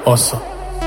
آسا.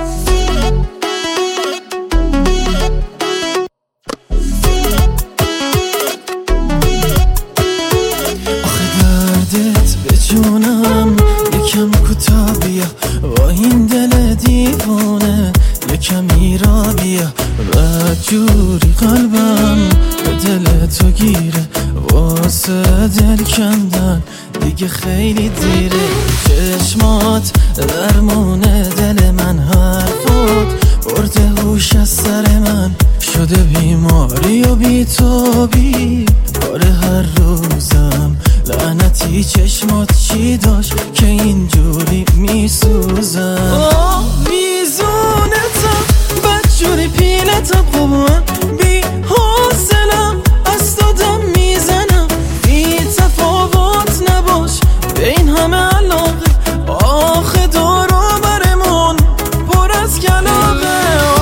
دردت به جونم یکم کوتاه بیا، با این دل دیوانه یکم ایرا بیا. بدجوری قلبم به دل تو گیره، واسه دل کندن دیگه خیلی دیره. چشمات درمونه دل من، حرفات برده هوش از سر من، شده بیماری و بی‌تابی کار هر روزم. لعنتی چشمات چی داشت که اینجوری میسوزم؟ میزونتم بدجوری پیلتم، خب من بی حاصلم از دادم میزنم. بی تفاوت نباش به این همه علاقه، آخه دورو برمون پر از کلاقه.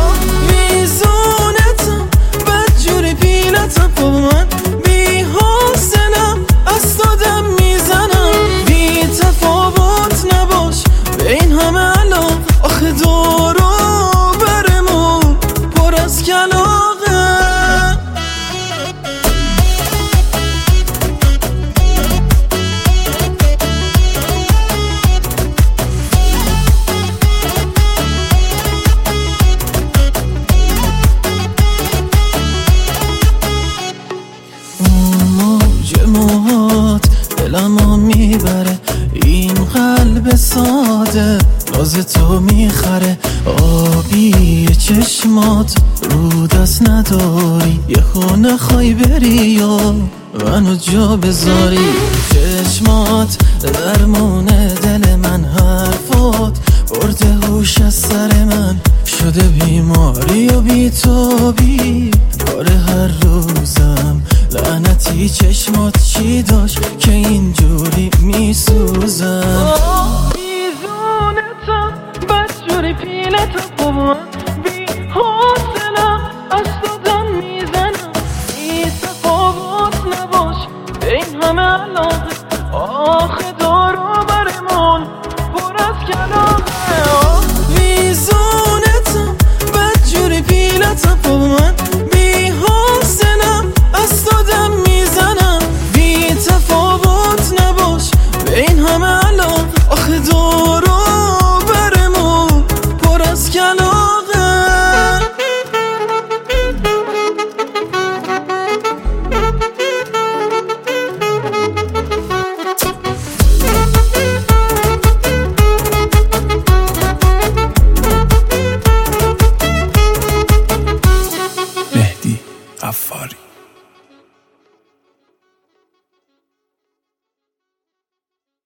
میزونتم بدجوری پیلتم، خب من بی حاصلم از دادم میزنم. بی تفاوت نباش به این همه علاقه، آخه دورو برمون پر از کلاقه. موهات دلمو میبره، این قلب ساده راز تو میخره. آبی چشمات رو دست نداری، یه خونه خواهی بری یا منو جا بذاری. چشمات درمونه دل من، حرفات برده هوش از سر من، شده بیماری و بی‌تابی کار هر روزم. لعنتی چشمات چی داشت که اینجوری میسوزم؟ میزونتم بدجوری پیلتم، خب من بی حاصلم از دادم میزنم. بی تفاوت نباش به این همه علاقه، آخه دورو برمون پر از کلاقه. میزونتم بدجوری پیلتم، خب من بی حاصلم از دادم میزنم. بی تفاوت نباش به این همه علاقه، آخه دورو برمون پر از کلاقه. مهدی غفاری.